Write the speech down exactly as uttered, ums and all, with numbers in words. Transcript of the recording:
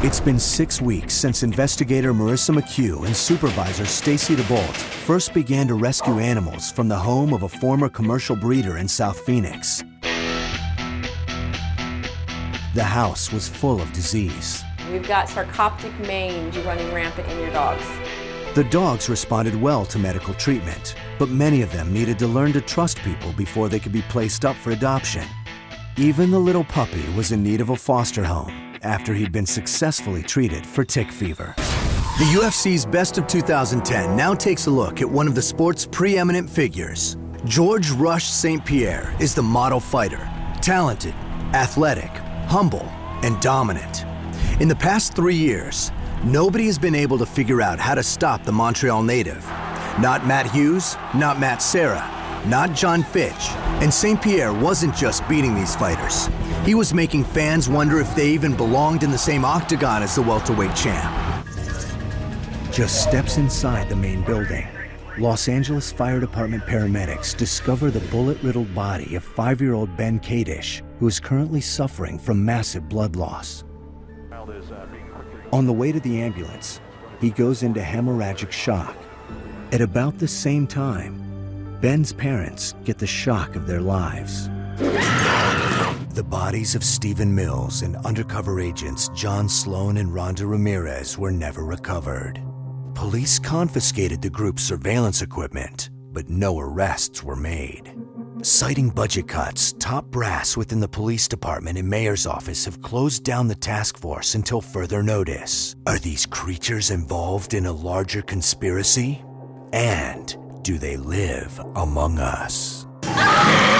It's been six weeks since investigator Marissa McHugh and supervisor Stacy DeBolt first began to rescue animals from the home of a former commercial breeder in South Phoenix. The house was full of disease. We've got sarcoptic mange running rampant in your dogs. The dogs responded well to medical treatment, but many of them needed to learn to trust people before they could be placed up for adoption. Even the little puppy was in need of a foster home after he'd been successfully treated for tick fever. The U F C's Best of two thousand ten now takes a look at one of the sport's preeminent figures. George Rush Saint Pierre is the model fighter. Talented, athletic, humble, and dominant. In the past three years, nobody has been able to figure out how to stop the Montreal native. Not Matt Hughes, not Matt Serra, not John Fitch. And Saint Pierre wasn't just beating these fighters. He was making fans wonder if they even belonged in the same octagon as the welterweight champ. Just steps inside the main building, Los Angeles Fire Department paramedics discover the bullet-riddled body of five-year-old Ben Kadish, who is currently suffering from massive blood loss. On the way to the ambulance, he goes into hemorrhagic shock. At about the same time, Ben's parents get the shock of their lives. The bodies of Stephen Mills and undercover agents John Sloan and Rhonda Ramirez were never recovered. Police confiscated the group's surveillance equipment, but no arrests were made. Citing budget cuts, top brass within the police department and mayor's office have closed down the task force until further notice. Are these creatures involved in a larger conspiracy? And do they live among us?